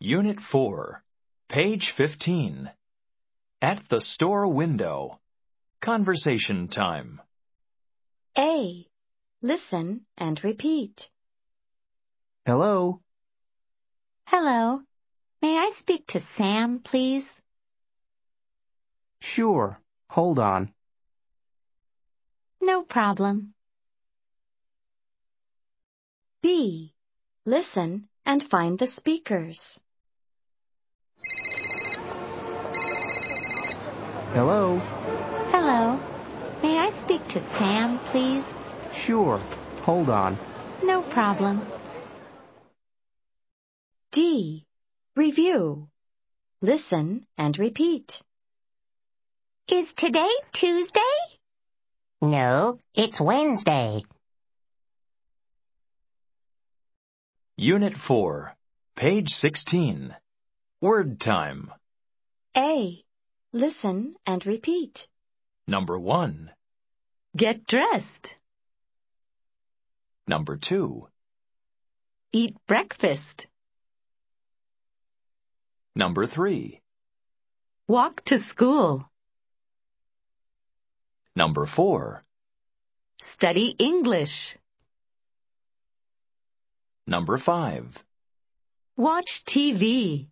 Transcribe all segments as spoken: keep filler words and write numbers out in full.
Unit four, page fifteen. At the store window. Conversation time. A. Listen and repeat. Hello. Hello. May I speak to Sam, please? Sure. Hold on. No problem. B. Listen and find the speakers. Hello. Hello. May I speak to Sam, please? Sure. Hold on. No problem. D. Review. Listen and repeat. Is today Tuesday? No, it's Wednesday. Unit four, page sixteen. Word time. A. Listen and repeat. Number one. Get dressed. Number two. Eat breakfast. Number three. Walk to school. Number four. Study English. Number five. Watch T V.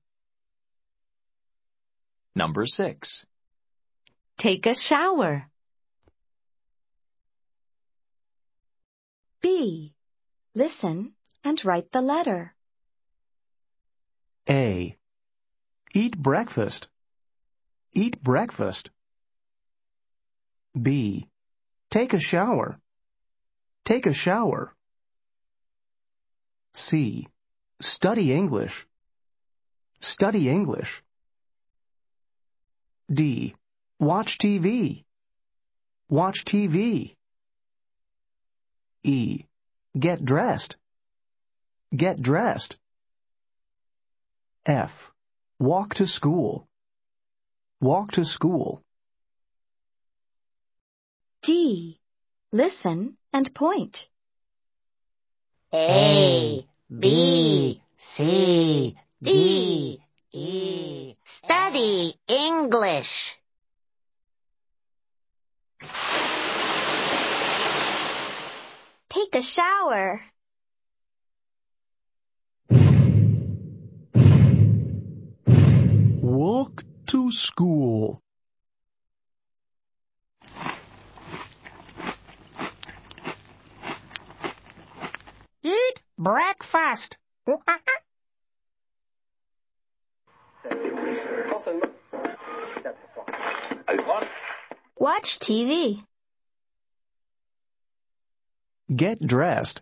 Number six. Take a shower. B. Listen and write the letter. A. Eat breakfast. Eat breakfast. B. Take a shower. Take a shower. C. Study English. Study English. D. Watch T V. Watch T V. E. Get dressed. Get dressed. F. Walk to school. Walk to school. D. Listen and point. A, B, C, D, E. Study English. Take a shower. Walk to school. Eat breakfast. Watch T V. Get dressed.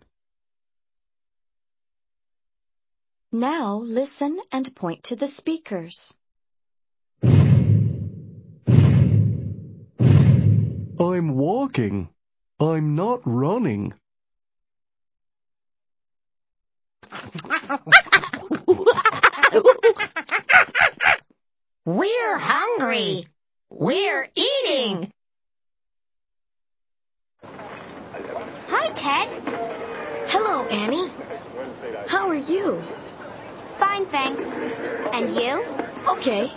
Now listen and point to the speakers. I'm walking. I'm not running. We're hungry. We're eating. Hi, Ted. Hello, Annie. How are you? Fine, thanks. And you? Okay.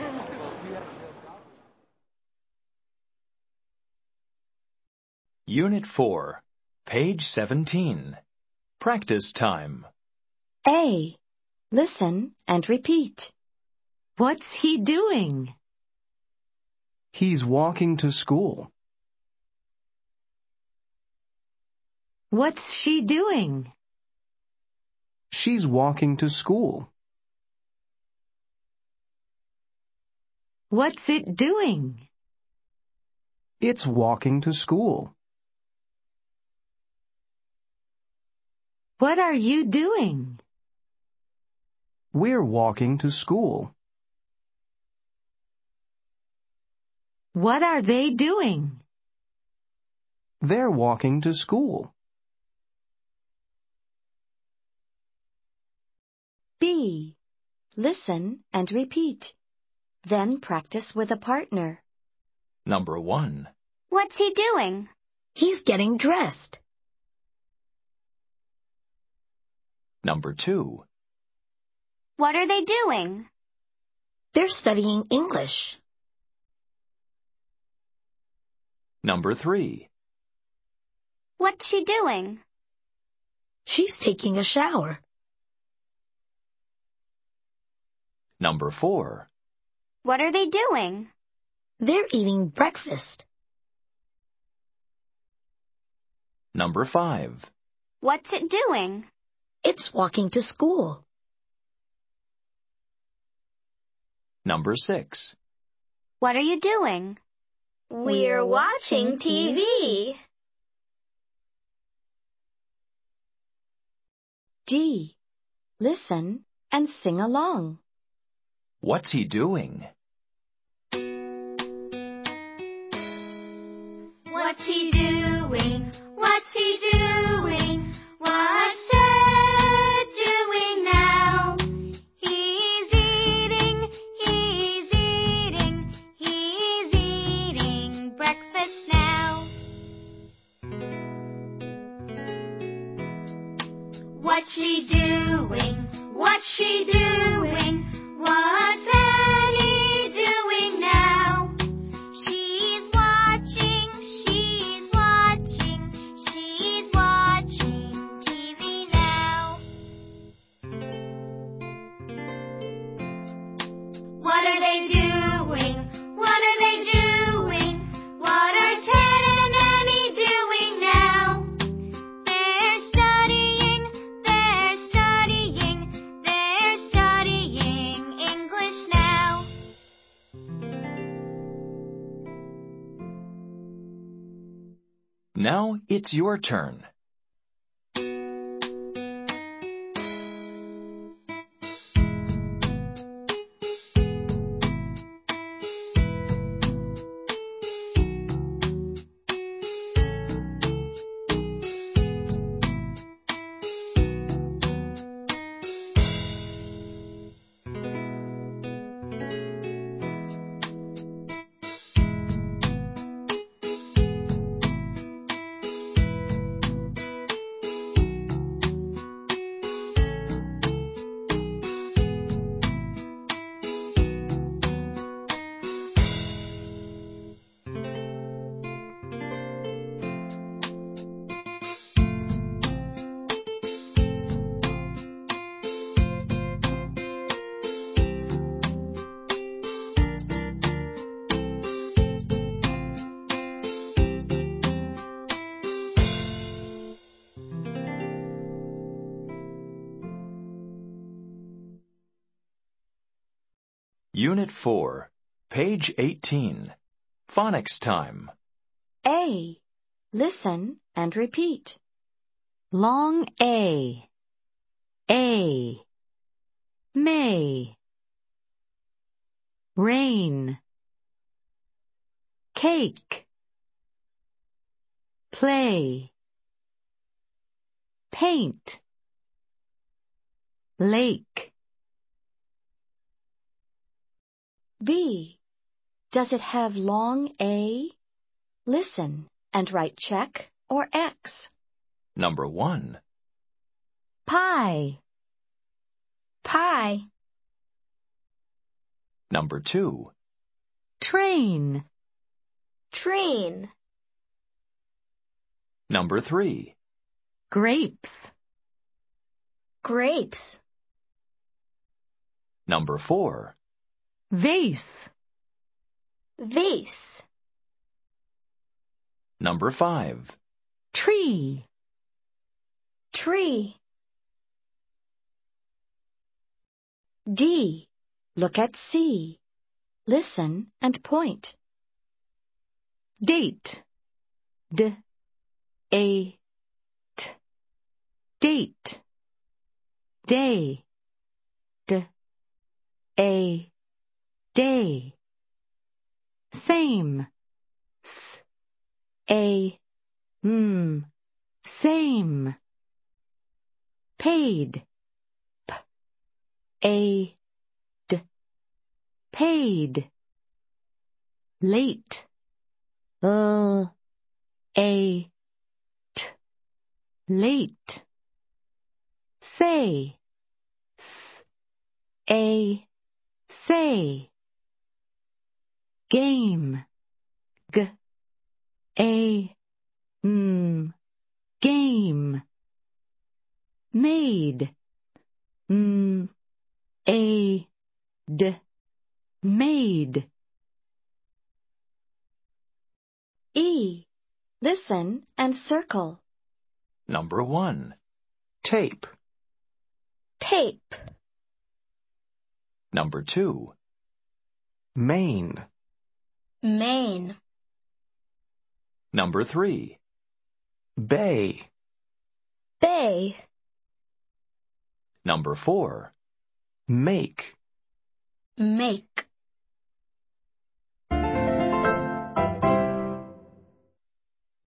Unit four, page seventeen. Practice time. A. Listen and repeat. What's he doing? He's walking to school. What's she doing? She's walking to school. What's it doing? It's walking to school. What are you doing? We're walking to school. What are they doing? They're walking to school. B. Listen and repeat. Then practice with a partner. Number one. What's he doing? He's getting dressed. Number two. What are they doing? They're studying English. Number three. What's she doing? She's taking a shower. Number four. What are they doing? They're eating breakfast. Number five. What's it doing? It's walking to school. Number six. What are you doing? We're watching T V. D. Listen and sing along. What's he doing? What's he doing? What's he doing? What's Ted doing now? He's eating, he's eating, he's eating breakfast now. What's she doing? What's she doing? What's Annie doing now? She's watching, she's watching, she's watching T V now. What are they doing? What are they doing? What are Ted and Annie doing now? They're studying, they're studying, they're studying English now. Now it's your turn. Unit four, page eighteen. Phonics time. A. Listen and repeat. Long A. A. May. Rain. Cake. Play. Paint. Lake. B. Does it have long A? Listen and write check or X. Number one. Pie. Pie. Number two. Train. Train. Number three. Grapes. Grapes. Number four. Vase. Vase. Number five. Tree. Tree. D. Look at C. Listen and point. Date. D. A. T. Date. Day. D. A. Day. Same. S. A. M. Same. Paid. P. A. D. Paid. Late. L. A. T. Late. Say. S. A, say. Game, G, A, M, game. Made, M, A, D, made. E. Listen and circle. Number one. Tape. Tape. Number two. Main. Main. Number three. Bay. Bay. Number four. Make. Make.